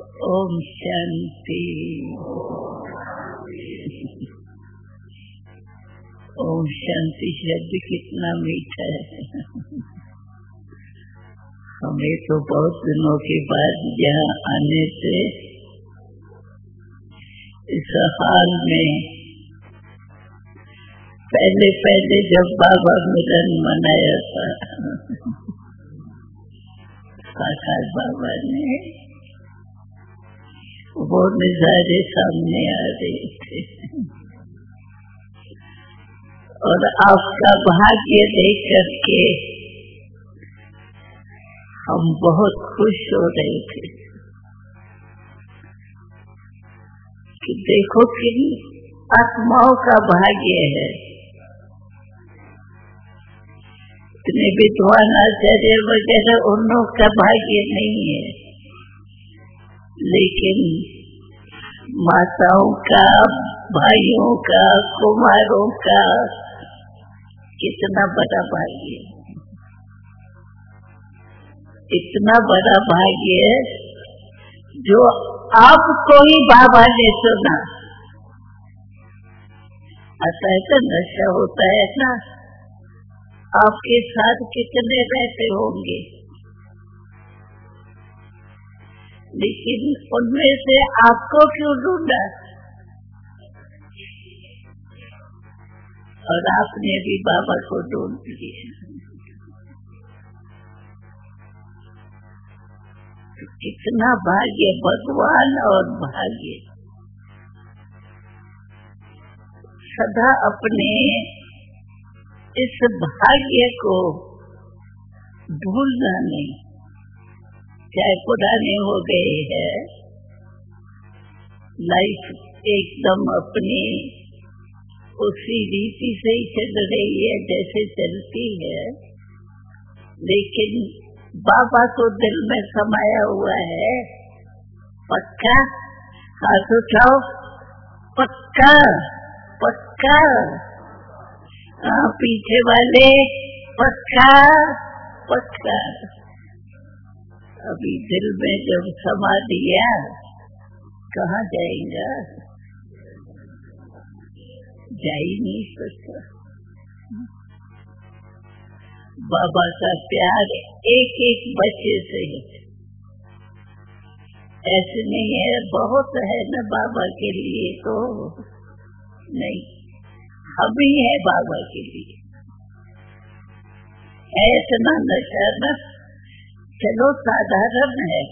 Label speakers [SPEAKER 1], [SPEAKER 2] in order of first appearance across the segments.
[SPEAKER 1] ओम शांति। ओम शांति शब्द कितना मीठा है। हमें तो बहुत दिनों के बाद यहाँ आने से इस हाल में पहले जब बाबा मिलन मनाया था साकार बाबा ने, वो नजारे सामने आ रहे थे और आपका भाग्य देख करके हम बहुत खुश हो रहे थे कि देखो कि आत्माओं का भाग्य है। इतने विद्वान आचार्य वगैरह उन लोग का भाग्य नहीं है, लेकिन माताओं का, भाइयों का, कुमारों का कितना बड़ा भाग्य, इतना बड़ा भाग्य जो आपको ही बाबा ने सुना। ऐसा है तो नशा होता है ना, आपके साथ कितने रहते होंगे, लेकिन उनमें से आपको क्यों ढूंढा? और आपने भी बाबा को ढूंढ लिया। तो कितना भाग्य, भगवान और भाग्य। सदा अपने इस भाग्य को भूलना नहीं, चाहे पुराने हो गए हैं, लाइफ एकदम अपनी उसी रीति से ही चल रही है जैसे चलती है, लेकिन बाबा तो दिल में समाया हुआ है। पक्का हाथ उठाओ, पक्का पक्का। पीछे वाले पक्का पक्का। अभी दिल में जब समा दिया, कहाँ जाएगा? जा ही नहीं सकता। बाबा का प्यार एक एक बच्चे से है, ऐसे नहीं है बहुत है न बाबा के लिए, तो नहीं, हम ही है बाबा के लिए। ऐसा नशा न, चलो साधारण है,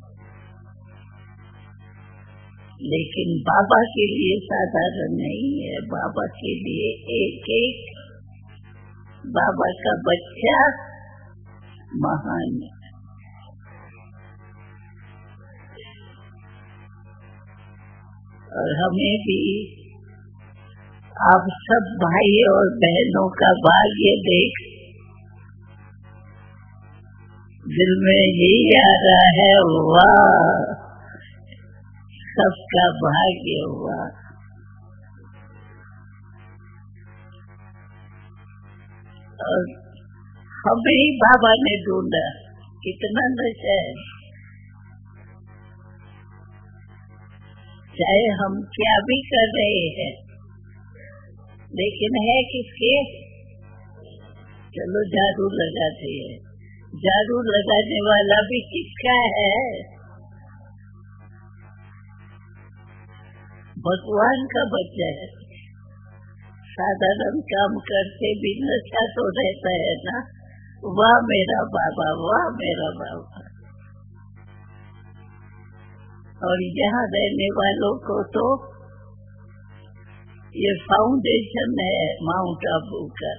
[SPEAKER 1] लेकिन बाबा के लिए साधारण नहीं है। बाबा के लिए एक एक बाबा का बच्चा महान है। और हमें भी आप सब भाई और बहनों का भाग्य देख दिल में यही आ रहा है, वाह सबका भाग्य हुआ। और हमें ही बाबा ने ढूंढा, कितना नशा है। चाहे हम क्या भी कर रहे हैं, लेकिन है किसके? चलो झाड़ू लगाते हैं, झाड़ू लगाने वाला भी किसका है? भगवान का बच्चा है। साधारण काम करते भी नशा तो रहता है ना, वाह मेरा बाबा, वाह मेरा बाबा। और यहाँ रहने वालों को तो ये फाउंडेशन है माउंट आबू का।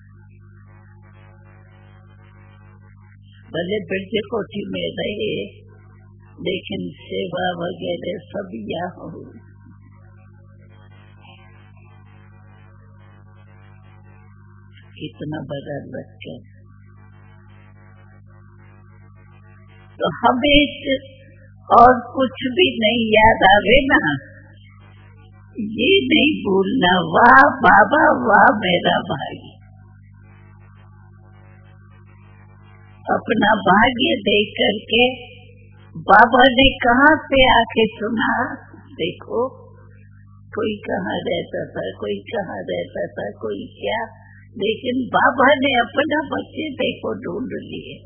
[SPEAKER 1] भले बिरजे कोठी में रहे, लेकिन सेवा वगैरह सब यहाँ हो। कितना बड़ा बच्चा। तो हमें और कुछ भी नहीं याद आवे ना, ये नहीं भूलना, वाह बाबा, वाह मेरा भाई। अपना भाग्य देख करके बाबा ने कहाँ से आके सुना? देखो, कोई कहाँ रहता था, कोई कहाँ रहता था, कोई क्या, लेकिन बाबा ने अपना बच्चे देखो ढूंढ लिए।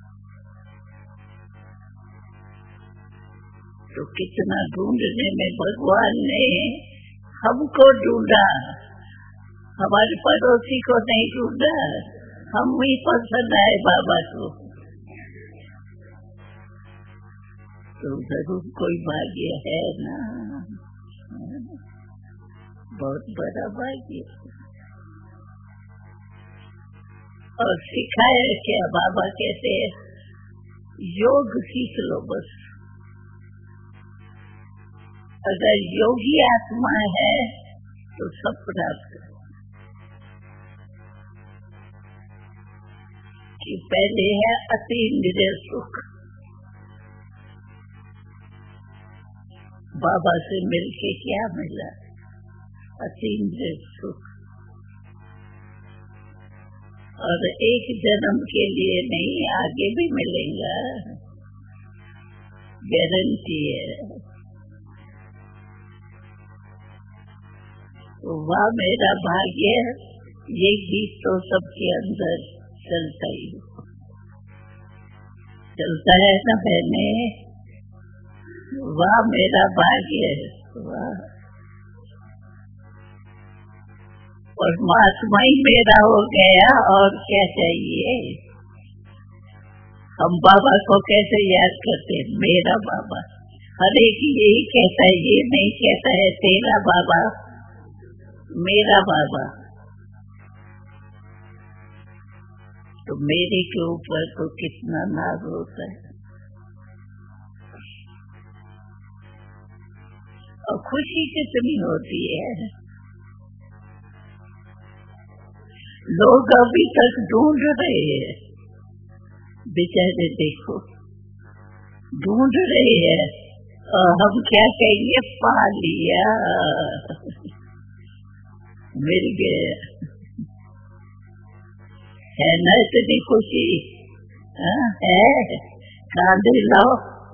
[SPEAKER 1] तो कितना ढूंढने में भगवान ने हमको ढूंढा, हमारे पड़ोसी को नहीं ढूंढा, हम ही पसंद आए बाबा को। तो जरूर कोई भाग्य है ना, बहुत बड़ा भाग्य। और सिखाया क्या बाबा कहते हैं, योग सीख लो बस। अगर योगी आत्मा है तो सब प्राप्त है। कि पहले है अतीन्द्रिय सुख, बाबा से मिलके क्या मिला? अतीन्द्रिय सुख। और एक जन्म के लिए नहीं, आगे भी मिलेगा, गारंटी है। वाह मेरा भाग्य, ये गीत तो सबके अंदर चलता ही चलता है ना बहने। वाह मेरा भाग्य, वाह। और महात्मा ही मेरा हो गया, और क्या चाहिए? हम बाबा को कैसे याद करते? मेरा बाबा। हर एक यही कहता है, ये नहीं कहता है तेरा बाबा, मेरा बाबा। तो मेरे के ऊपर तो कितना नाज होता है, और खुशी कितनी होती है। लोग अभी तक ढूंढ रहे हैं, बेचारे देखो ढूंढ रहे हैं, और हम क्या कहेंगे? पा लिया, मिल गया। है ना इतनी खुशी? है, कांधे लाओ,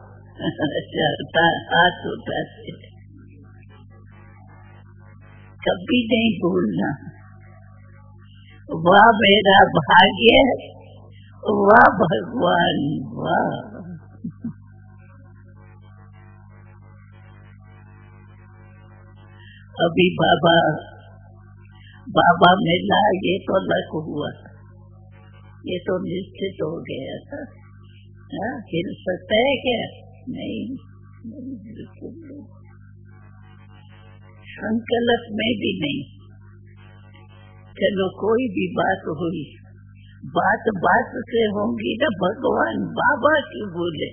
[SPEAKER 1] हाथ उठाते। कभी नहीं भूलना, वाह मेरा भाग्य, वाह भगवान, वाह। अभी बाबा मिला, ये तो लक हुआ, ये तो निश्चित हो गया था। हिल सकता है क्या? नहीं, बिल्कुल नहीं। संकल्प में भी नहीं। चलो कोई भी बात हुई, बात से होंगी ना, भगवान बाबा की बोले।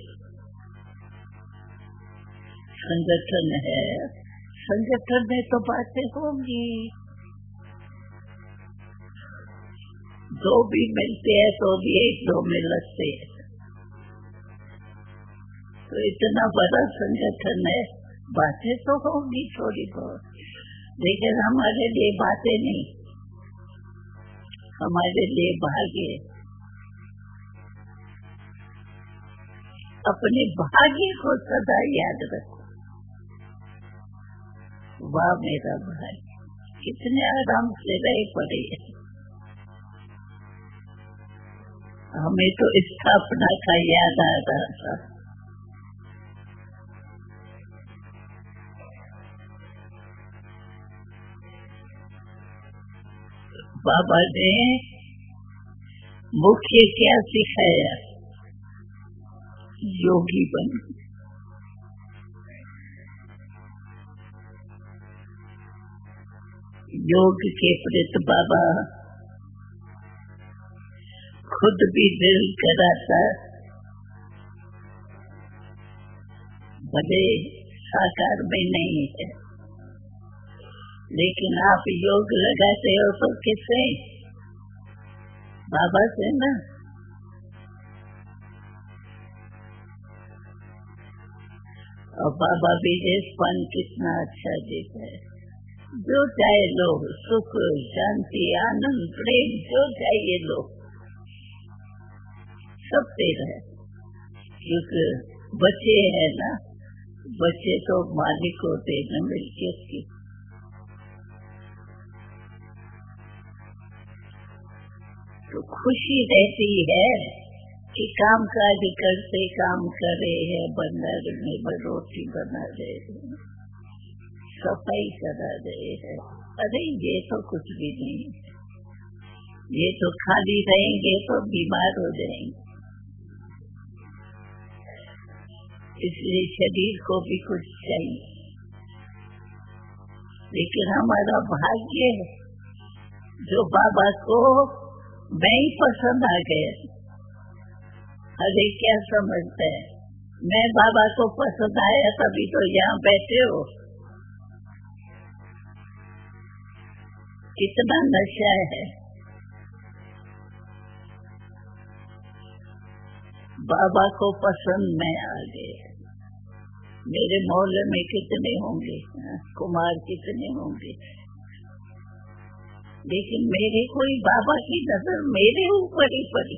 [SPEAKER 1] संगठन है, संगठन में तो बातें होंगी। दो भी मिलते हैं तो भी एक दो में लगते हैं। तो इतना बड़ा संगठन है, बातें तो होंगी थोड़ी बहुत, लेकिन हमारे लिए बातें नहीं, हमारे लिए भाग्य। अपने भाग्य को सदा याद रखो। वाह मेरा भाई, कितने आराम से रहे पड़े। हमें तो स्थापना का याद आ रहा था। बाबा ने मुख्य क्या सिखाया? योगी बन। योग के प्रति बाबा खुद भी दिल कराता, भले साकार में नहीं है, लेकिन आप योग लगाते हो तो किससे? बाबा से ना। और बाबा भी स्पन कितना अच्छा देता है। जो चाहे लो, सुख शांति आनंद प्रेम जो चाहिए लो, सब तेरा है। क्योंकि बच्चे है ना, बच्चे तो मालिक होते हैं मिल्कियत की। तो खुशी रहती है कि काम काज करते काम करे है, बना रहे, रोटी बना रहे, सफाई करा रहे हैं। अरे ये तो कुछ भी नहीं, ये तो खाली रहेंगे तो बीमार हो जाएंगे। इसलिए शरीर को भी कुछ चाहिए, लेकिन हमारा भाग्य है जो बाबा को मैं ही पसंद आ गया। अरे क्या समझते हैं, मैं बाबा को पसंद आया तभी तो यहाँ बैठे हो। कितना नशा है, बाबा को पसंद मैं आ गया। मेरे मोहल्ले में कितने होंगे, कुमार कितने होंगे, लेकिन मेरे कोई बाबा की नजर मेरे ऊपर ही पड़ी।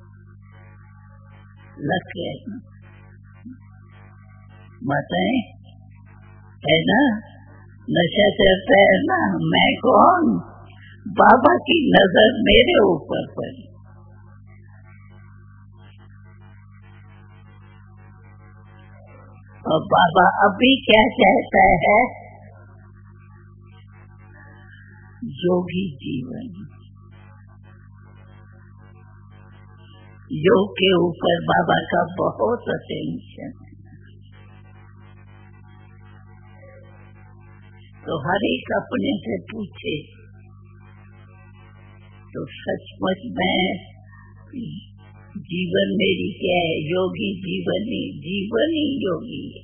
[SPEAKER 1] लग गया माताएं है ना, नशा चलता है ना, मैं कौन, बाबा की नजर मेरे ऊपर पड़ी। और बाबा अभी क्या कहता है, योगी जीवन, योग के ऊपर बाबा का बहुत अटेंशन है। तो हर एक अपने से पूछे तो सचमुच में जीवन मेरी क्या है, योगी जीवन ही योगी है।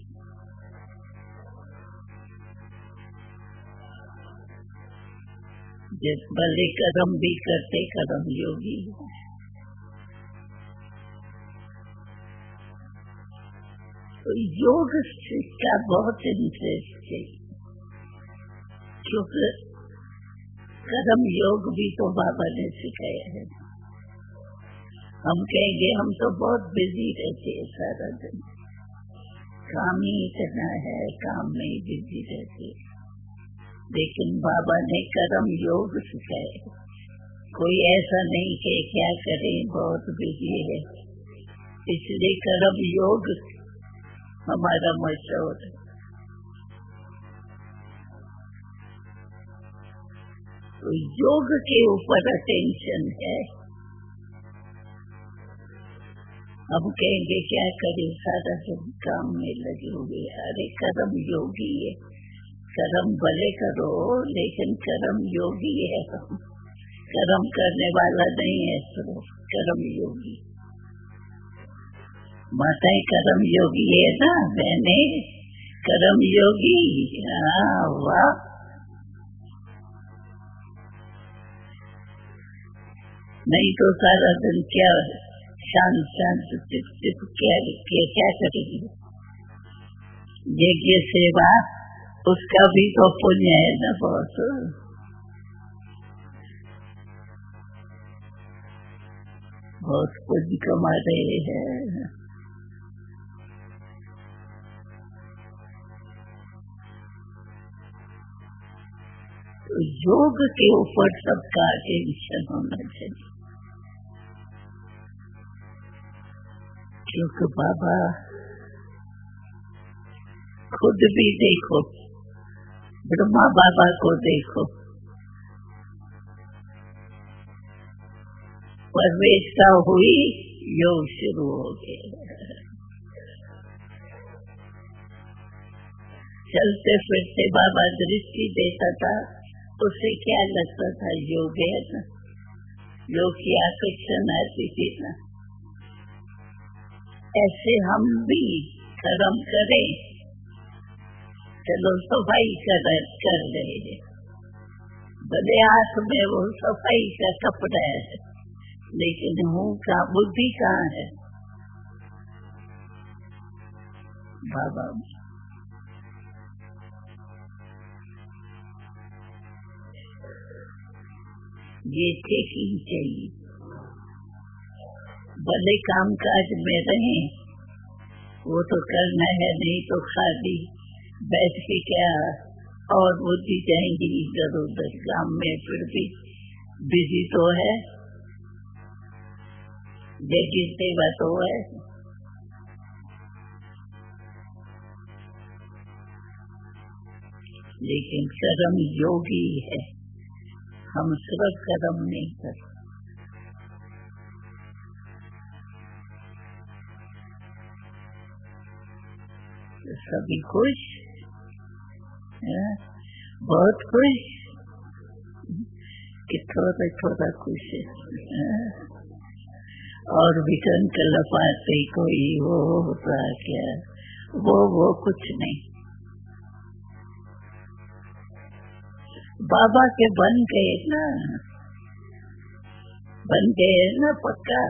[SPEAKER 1] जिस भले कर्म भी करते कर्म योगी है। तो योग का बहुत इंटरेस्ट है, क्योंकि कर्म योग भी तो बाबा ने सिखाया है। हम कहेंगे हम तो बहुत बिजी रहते हैं, सारा दिन काम ही इतना है, काम में ही बिजी रहते, लेकिन बाबा ने कर्म योग सिखाया। कोई ऐसा नहीं कि क्या करें बहुत बिजी है, इसलिए कर्म योग हमारा मशहूर है। तो योग के ऊपर अटेंशन है। हम कहेंगे क्या करें, सारा दिन काम में लगे हुए। अरे कर्म योगी है, कर्म भले करो, लेकिन कर्म योगी है। कर्म करने वाला नहीं है, सिर्फ कर्म योगी। माताएं कर्म योगी है ना, बहने कर्म योगी। हाँ वाह, नहीं तो सारा दिन क्या शांत शांत टिप टिप क्या करेगी। यज्ञ सेवा उसका भी तो पुण्य है ना, बहुत बहुत पुण्य कमा रहे हैं। तो योग के ऊपर सबका अटेंशन होना चाहिए, क्योंकि बाबा खुद भी देखो, ब्रह्मा बाबा को देखो, परवेशता हुई, योग शुरू हो गया। चलते फिरते बाबा दृष्टि देता था, उससे क्या लगता था, योग है ना, योग की आकर्षण आती थी ना। ऐसे हम भी कर्म करें, चलो सफाई कर रहे हैं, भले हाथ में वो सफाई का कपड़ा है, लेकिन मुंह का बुद्धि कहाँ है। बाबा ये चेकिंग चाहिए, भले काम काज में रहें, वो तो करना है, नहीं तो खाली बैठ के क्या और बुद्धि जाएंगी इधर उधर। काम में फिर भी बिजी तो है, लेकिन सेवा तो है। लेकिन कर्म योगी है, हम सिर्फ कर्म नहीं करते। सभी खुश, बहुत खुश कि थोड़ा थोड़ा खुश है, और विकन कलपाते कोई वो होता क्या, वो कुछ नहीं। बाबा के बन गए ना, पक्का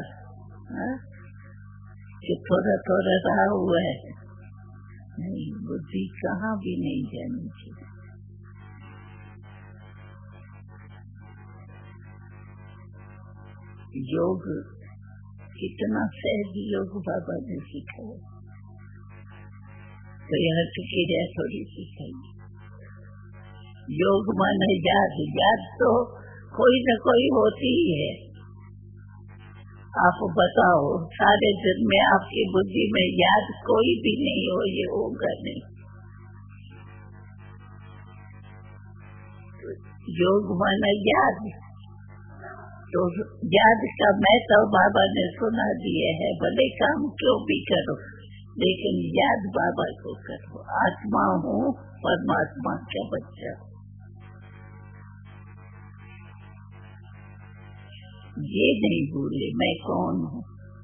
[SPEAKER 1] कि थोड़ा थोड़ा रहा हुआ है, नहीं बुद्धि कहाँ भी नहीं जानी चाहिए। योग कितना सहज योग बाबा ने सिखाया, तो यहाँ क्रिया थोड़ी सिखाई। योग माने याद, याद तो कोई न कोई होती ही है। आप बताओ, सारे दिन में आपकी बुद्धि में याद कोई भी नहीं हो, ये होगा नहीं। योग माने याद, तो याद का महत्व बाबा ने सुना दिया है। भले काम क्यों भी करो, लेकिन याद बाबा को करो। आत्मा हूँ, परमात्मा का बच्चा। ये नहीं भूले मैं कौन हूँ।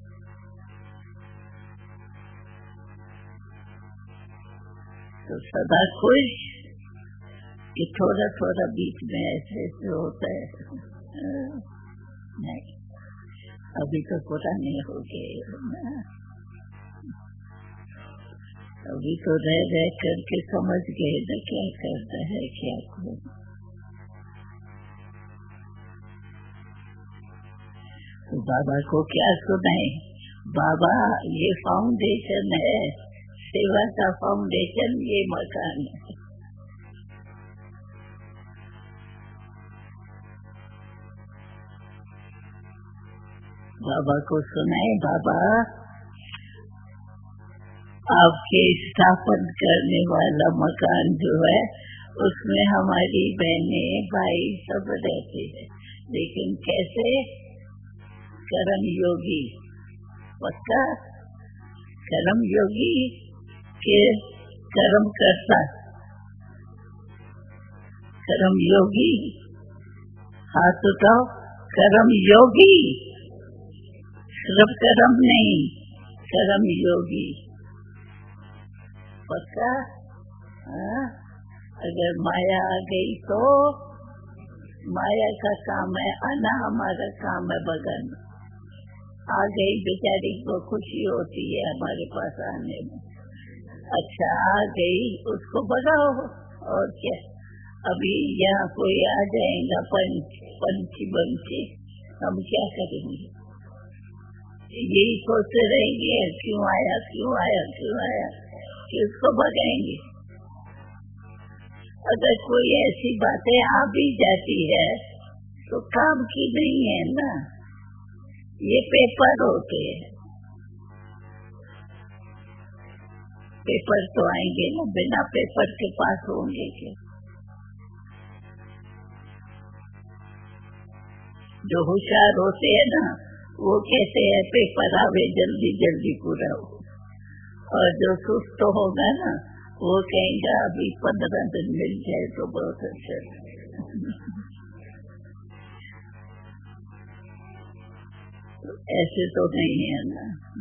[SPEAKER 1] तो सदा खुश कि थोड़ा थोड़ा बीच में ऐसे होता है। नहीं, अभी तो पुराने हो गए, अभी तो रह करके समझ गए न क्या करता है क्या को। तो बाबा को क्या सुनाए, बाबा ये फाउंडेशन है, सेवा का फाउंडेशन ये मकान है। बाबा को सुनाए, बाबा आपके स्थापन करने वाला मकान जो है उसमें हमारी बहनें भाई सब रहते हैं, लेकिन कैसे? कर्म योगी, पक्का कर्म योगी के कर्म करता, कर्म योगी, हाथ उठाओ, कर्म योगी, सिर्फ कर्म नहीं, कर्म योगी, पक्का। अगर माया आ गई तो माया का काम है आना, हमारा काम है भगाना। आ गई बेचारी को खुशी होती है हमारे पास आने में, अच्छा आ गई उसको भगाओ, और क्या। अभी यहाँ कोई आ जाएगा पंछी बंछी, हम क्या करेंगे? यही सोचते रहेंगे क्यों आया क्यों आया क्यों आया, कि उसको भगाएंगे। अगर कोई ऐसी बातें आ भी जाती है तो काम की नहीं है ना, ये पेपर होते हैं, पेपर तो आएंगे ना, बिना पेपर के पास होंगे क्या? जो होशियार होते हैं ना वो कहते हैं पेपर आवे जल्दी जल्दी पूरा हो, और जो सुस्त होगा ना वो कहेगा अभी 15 दिन मिल जाए तो बहुत अच्छा। ऐसे तो नहीं है ना।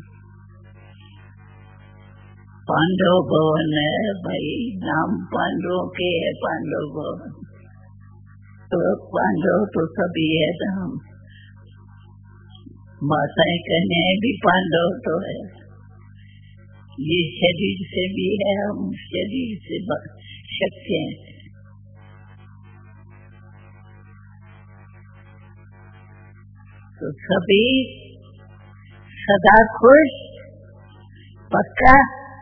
[SPEAKER 1] पांडव भवन है भाई, नाम पांडवों के है, पांडव भवन, तो पांडव तो सभी है ना, माताएं कहने भी पांडव तो है। ये शरीर से भी है, हम शरीर से शक्ति हैं। तो सभी सदा खुश, पक्का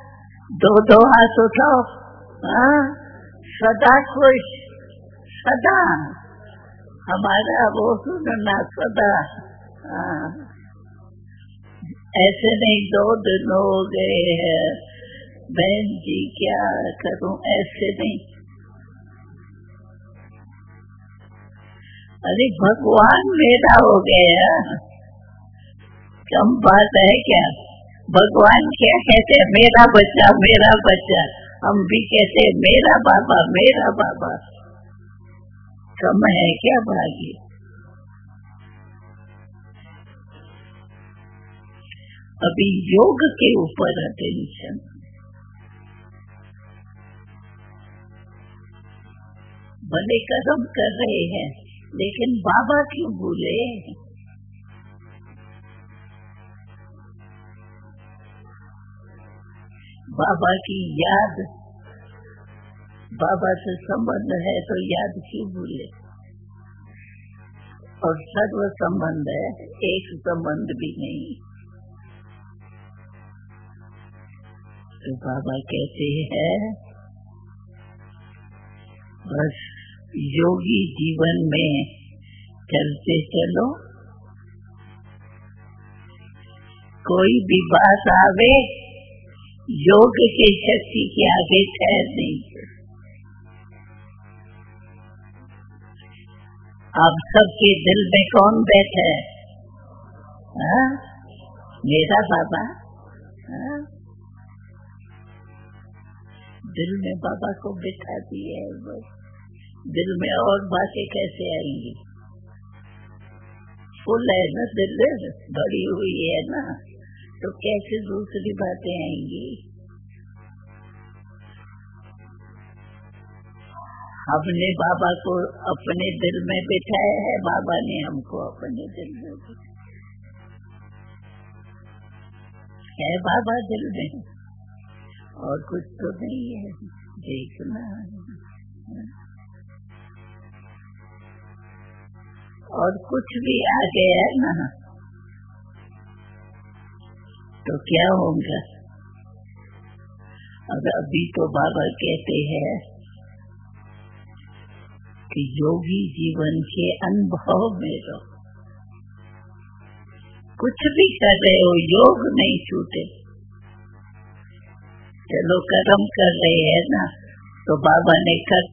[SPEAKER 1] दो हाथ उठाओ। हाँ, सदा खुश, सदा हमारा वो सुनना सदा। हाँ, ऐसे नहीं 2 दिन हो गए हैं बहन जी क्या करूं, ऐसे नहीं। अरे भगवान मेरा हो गया, कम बात है क्या? भगवान क्या कहते हैं, मेरा बच्चा मेरा बच्चा। हम भी कहते हैं मेरा बाबा मेरा बाबा। कम है क्या भाग्य? अभी योग के ऊपर अटेंशन। भले कर्म कर रहे हैं लेकिन बाबा क्यों भूले? बाबा की याद, बाबा से संबंध है तो याद क्यों भूले? और सर्व संबंध है, एक संबंध भी नहीं। तो बाबा कहते हैं बस योगी जीवन में चलते चलो, कोई भी बात आवे योग की शक्ति के आगे ठहर नहीं। आप सबके दिल में कौन बैठा है? हाँ? मेरा बाबा। हाँ? दिल में बाबा को बिठा दिए है, बस दिल में और बातें कैसे आएंगी? फुल है ना, दिल भरी हुई है ना, तो कैसे दूसरी बातें आएंगी? हमने बाबा को अपने दिल में बिठाया है, बाबा ने हमको अपने दिल में बिठाया है। बाबा दिल में और कुछ तो नहीं है, देखना। और कुछ भी आ गया ना तो क्या होगा? अब अभी तो बाबा कहते हैं कि योगी जीवन के अनुभव में रहो, कुछ भी कर रहे हो योग नहीं छूटे। चलो कर्म कर रहे हैं ना, तो बाबा ने कर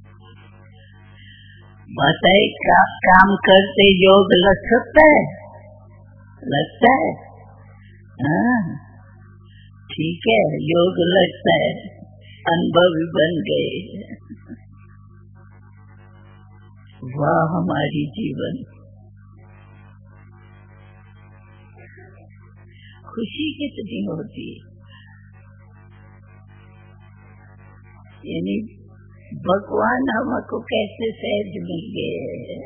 [SPEAKER 1] बताए काम करते योग लग सकता है, लगता है। हाँ ठीक है, योग लगता है, अनुभवी बन गए। वाह हमारी जीवन, खुशी कितनी होती है। यानी भगवान हमको कैसे सहज मिल गए।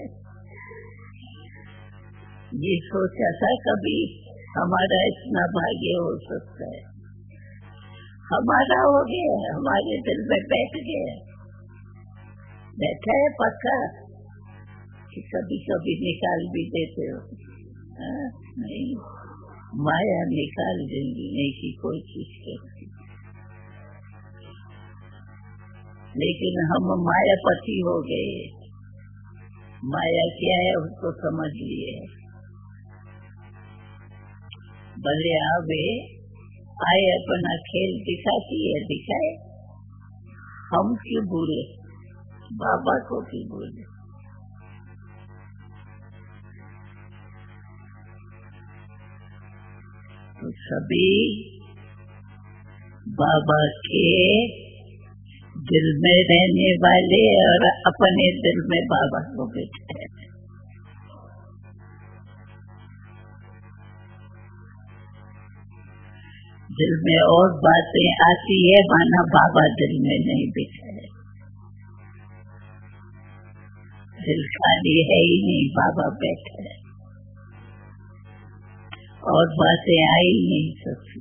[SPEAKER 1] ये सोचा था कभी हमारा इतना भाग्य हो सकता है? हमारा हो गया, हमारे दिल में बैठ गया, बैठा है पक्का कि कभी कभी निकाल भी देते हो। नहीं, माया निकाल देंगी, नहीं की कोई चीज करती। लेकिन हम मायापति हो गए, माया क्या है उसको समझ लिए। भले आए अपना खेल दिखाती है, दिखाए, हम क्यों भूले, बाबा को क्यों भूले। तो सभी बाबा के दिल में रहने वाले और अपने दिल में बाबा को बैठे हैं। दिल में और बातें आती है, माना बाबा दिल में नहीं बैठा है। दिल खाली है ही नहीं, बाबा बैठा है और बातें आ ही नहीं सकती।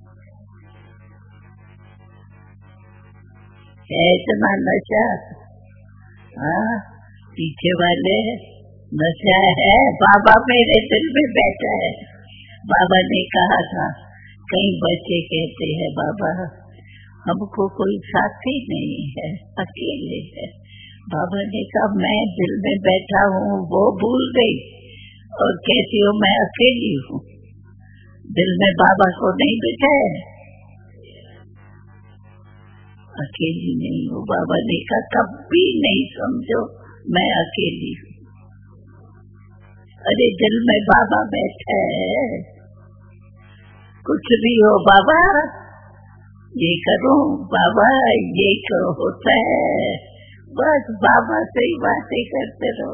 [SPEAKER 1] है इतना नशा। हाँ, पीछे वाले नशा है, बाबा मेरे दिल में बैठा है। बाबा ने कहा था, कई बच्चे कहते हैं बाबा हमको कोई साथी नहीं है, अकेले है। बाबा ने कहा मैं दिल में बैठा हूँ वो भूल गई और कहती हूँ मैं अकेली हूँ। दिल में बाबा को नहीं बिठाया, अकेली नहीं हूँ। बाबा ने कहा कभी नहीं समझो मैं अकेली हूँ। अरे दिल में बाबा बैठा है, कुछ भी हो बाबा ये करूं, बाबा ये होता है, बस बाबा से ही बातें करते रहो।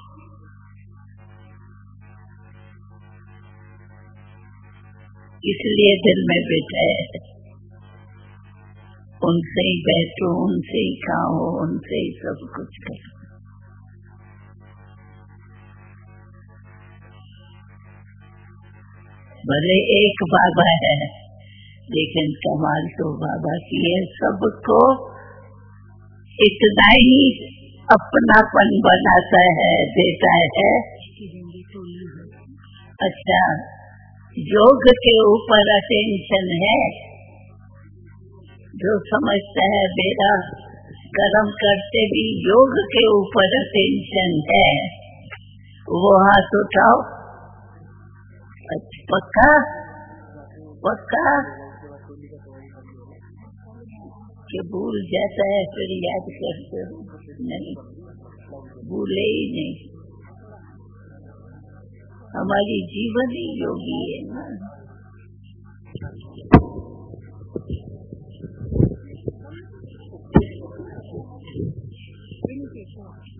[SPEAKER 1] इसलिए दिल में बैठा है, उनसे ही बैठो, उनसे ही खाओ, उनसे ही सब कुछ करो। भले एक बाबा है लेकिन कमाल तो बाबा की है, सबको इतना ही अपनापन बनाता है, देता है। अच्छा, योग के ऊपर अटेंशन है, जो समझता है मेरा कर्म करते भी योग के ऊपर अटेंशन है, वो हाथ उठाओ। पक्का पक्का कि भूल जाता है फिर याद करते हो? नहीं, भूले ही नहीं। हमारी जीवन ही योगी है ना।